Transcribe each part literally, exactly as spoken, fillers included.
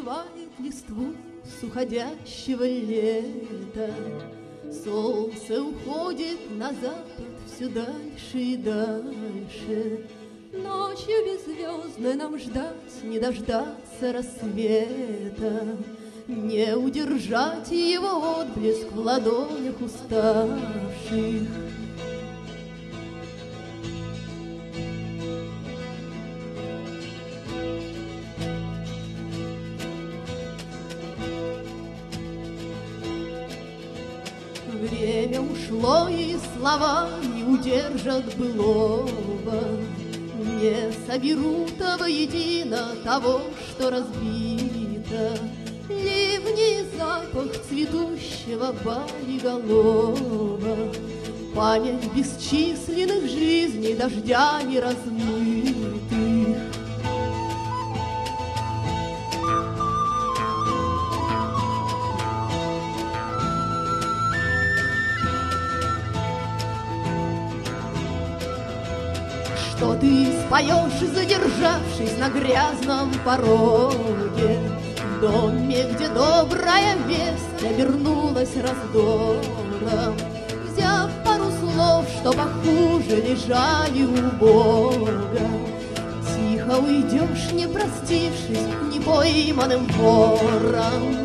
срывает листву с уходящего лета. Солнце уходит на запад все дальше и дальше. Ночью беззвездной нам ждать, не дождаться рассвета, не удержать его отблеск в ладонях уставших. Время ушло, и слова не удержат былого, не соберут воедино того, что разбито. Ливни и запах цветущего болиголова, память бесчисленных жизней дождями размытых. Что ты споешь, задержавшись на грязном пороге, в доме, где добрая весть обернулась раздором, взяв пару слов, что похуже лежали у Бога, тихо уйдешь, не простившись, не пойманным вором.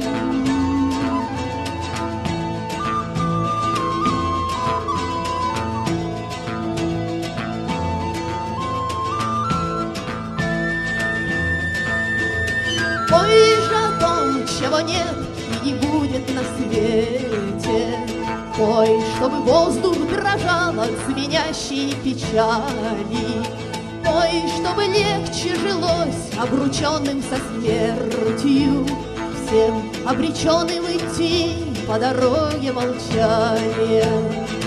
Пой же о том, чего нет и не будет на свете. Пой, чтобы воздух дрожал от звенящей печали. Пой, чтобы легче жилось обрученным со смертью, всем обреченным идти по дороге молчания.